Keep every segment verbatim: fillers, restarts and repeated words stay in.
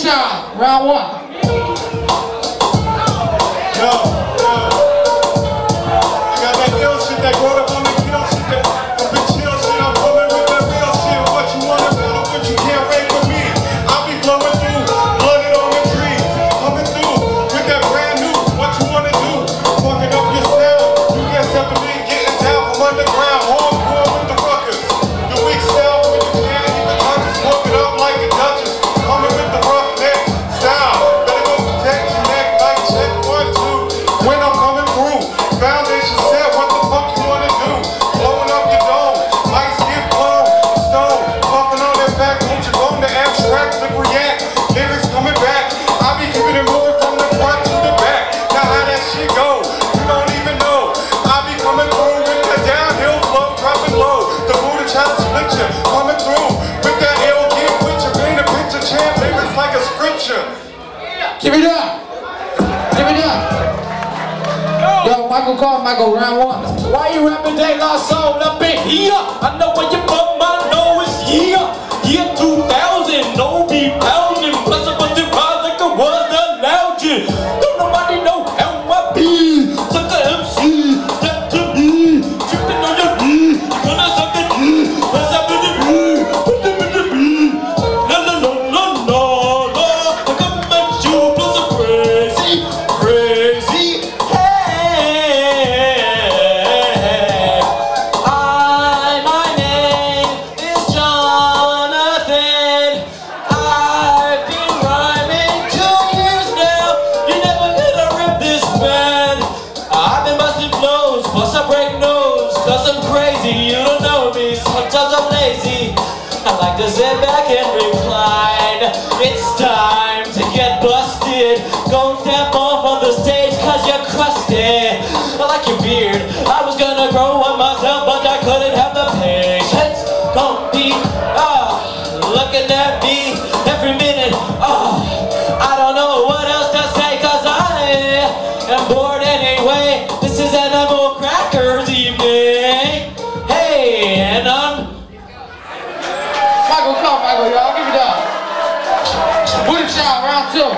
Child, round one. Yo, yo. I got that ill shit, that growed up on the kill shit, that the chill shit. I'm coming with that real shit. What you want about it, what you can't rate with me. I'll be blowing through, blooded on the tree. Coming through with that brand new, what you wanna do. Fucking up your style. You get stepping in, getting down from underground. Hardcore with the fuckers. The weak style when you can't even touch it. Smoke it up like a duchess. Coming with the rough neck style. Better go protect your neck like check one, two. When I'm coming through, foundation set, what the fuck you wanna do? Blowing up your dome, might get blown, stone, puffing on that back, don't you go to abstract, lick react, lyrics coming back. I be keeping it moving from the front to the back. Now how that shit go, you don't even know. I be coming through with the downhill flow, dropping low. The Buddha child split you, coming through with that ill get with you, paint a picture, champ, lyrics like a scripture. Give it up. Give it up. Yo, Michael Carr, Michael, round one. Why you rapping De La Soul up in here? I know where you from, I know it's here. Year two thousand, no be pounding. Plus a bunch of rhymes like it was the lounging. Don't nobody know how I be. Suck a M C, step to me. Tripping on your knee, you gonna suck a D. What's up with the B? What's up with the B? No, no, no, no, no, no. I come at you, plus a crazy, crazy. You don't know me, sometimes I'm lazy. I like to sit back and recline. It's time to get busted. Go step off on the stage cause you're crusted. I like your beard, I was gonna grow one myself, but I couldn't have the patience. Don't be, ah, looking at me every minute. Oh, I don't know what else to say cause I am bored anyway. This is Animal Crackers evening. And um, Michael Carr, Michael, y'all, give it up. Buddha Child, round two.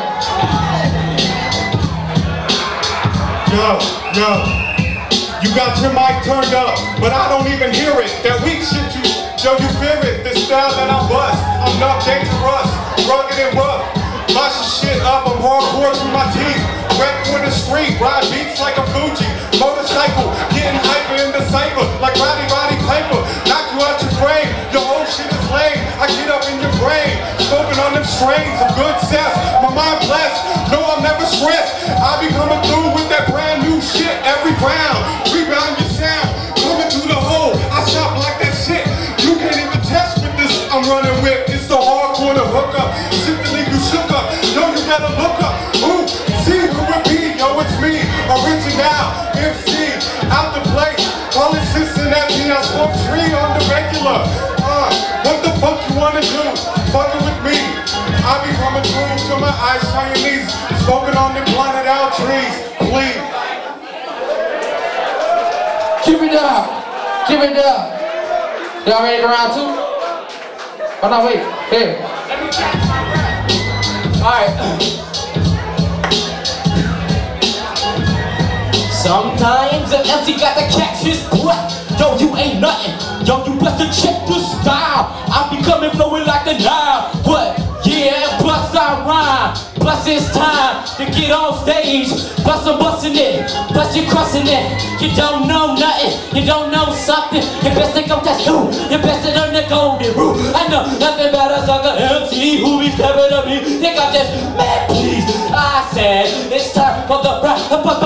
Yo, yo, you got your mic turned up, but I don't even hear it. That weak shit, you, yo, you fear it. The style that I bust, I'm not dangerous, rugged and rough. Bust your shit up, I'm hardcore through my teeth. Wet for the street, ride beats like a Fuji. Motorcycle, getting hyper in the cypher, like Roddy Roddy Piper. Knock you out your frame, your whole shit is lame. I get up in your brain, smoking on them strains of good cess. My mind blessed, no I'm never stressed. I be coming through with that brand new shit every round. Rebound your sound, coming through the hole. I shop like that shit, you can't even test with this I'm running with. It's the hardcore to hook up, shit to leave you shook up. Yo, you better look up, ooh, see who it be. Yo, it's me, original M C, out the place. Call it Cincinnati, I smoke tree on the regular. Uh, what the fuck you wanna do? Fucking with me. I be coming through to my eyes Chinese, smoking on the blunted out trees. Please. Keep it up. Keep it up. Y'all ready for round two? Oh no, wait. Here. alright. Sometimes the M C got to catch his breath. Yo, you ain't nothing. Yo, you better check the style. I be coming flowing like the Nile. What? Yeah, plus I rhyme. Plus it's time to get on stage. Plus I'm busting it. Plus you're crossing it. You don't know nothing. You don't know something. You best to go test who. You best to learn the golden rule. I know nothing about a sucker M C who be stepping up me. Think I'm just man, please. I said it's time for the rap.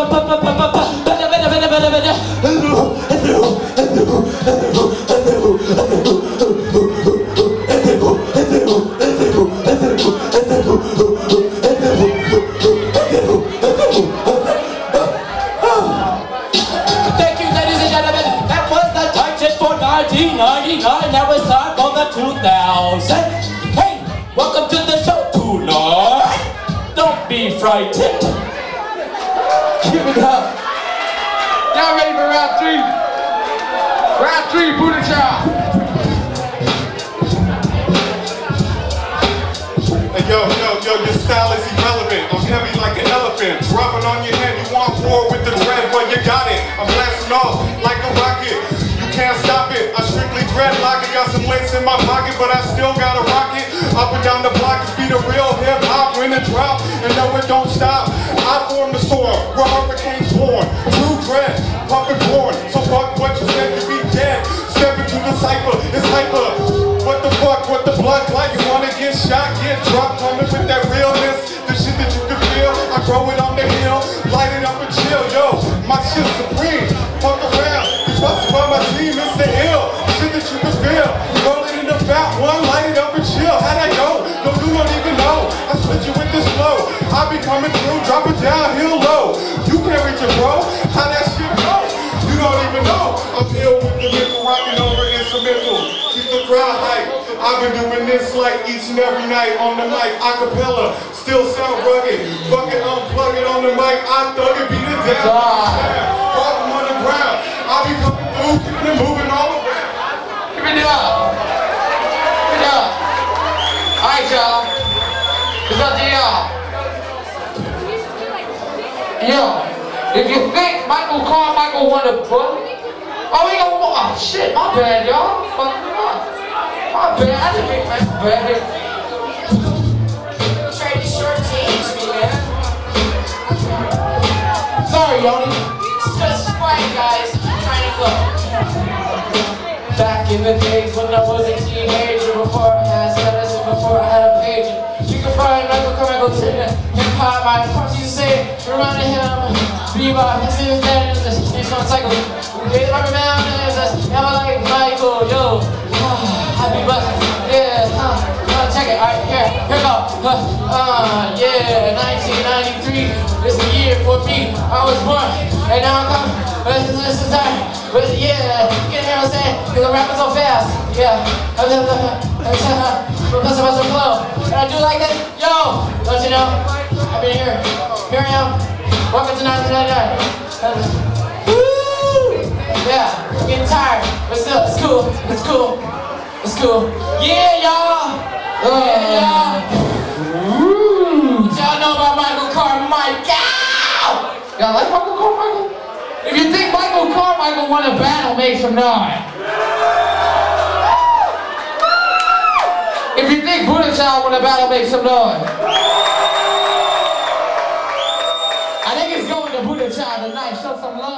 Thank you, ladies and gentlemen. That was the Digest for nineteen ninety-nine. Now it's time for the two thousand. Hey, welcome to the show tonight. Don't be frightened. Give it up. Y'all ready for round three? Round three, Buddha Child. Hey, yo, yo, yo, Yo, your style is irrelevant. I'm heavy like an elephant. Dropping on your head, you want war with the dread, well you got it. I'm blasting off like a rocket. You can't stop it. I strictly dreadlock it. Got some lace in my pocket, but I still got a rocket. Up and down the block, it's be the real hip hop when it drop. And no, it don't stop. I form the storm where hurricanes born. True dread, pumping corn. So fuck what you said, you be dead. Step into the cipher, it's hyper. What the fuck, what the blood clot? You wanna get shot, get dropped, coming with that realness. The shit that you can feel, I grow it on the hill. Light it up and chill, yo, my shit's supreme. Fuck around, you busted by my team, it's the ill. Shit that you can feel, roll it in the back one, light it up and chill. How'd I go? No, you don't even know. I split you with this flow. I be coming through, drop it down, hill low. You can't reach it, bro. How that shit go? You don't even know. I'm ill with the mental, rocking over instrumental. Keep the crowd hype. I've been doing this like each and every night on the mic, acapella. Still sound rugged. Fuck it, unplug it on the mic. I thug it, beat it down. Rock them on the ground. I be coming through, keeping it moving all around. Give it up. Give it up. Alright, y'all. It's up to y'all. Yo, if you think Michael Carmichael won a book, oh, he gonna, oh shit, my bad, y'all. Fuck me up. My bad, I didn't make my bad. Try to shortchange me, man. Sorry, Yoni. Just quiet, guys. I'm trying to flow. Back in the days when I was a teenager, before I had status and before I had a pager, you can find Michael Carmichael to the hip hop. My pops used to say, remind him, bebop, his name is dead, and he's on cycle. They run around and it's just, yeah, I like Michael, yo. Happy blessings, yeah, huh, uh, check it, alright, here, here go, uh, uh, yeah, nineteen ninety-three, this is the year for me, I was born, and now I'm coming, this is, this is time, but yeah, you can hear what I'm saying, cause I'm rapping so fast, yeah, I'm just, uh, plus about some flow, and I do like this, yo, don't you know, I've been here, here I am, welcome to nineteen ninety-nine, woo, yeah, I'm getting tired, but still, it's cool, it's cool. It's cool. Yeah, y'all. Yeah, y'all. What y'all know about Michael Carmichael? Y'all like Michael Carmichael? If you think Michael Carmichael won a battle, make some noise. If you think Buddha Child won a battle, make some noise. I think it's going to Buddha Child tonight. Show some love.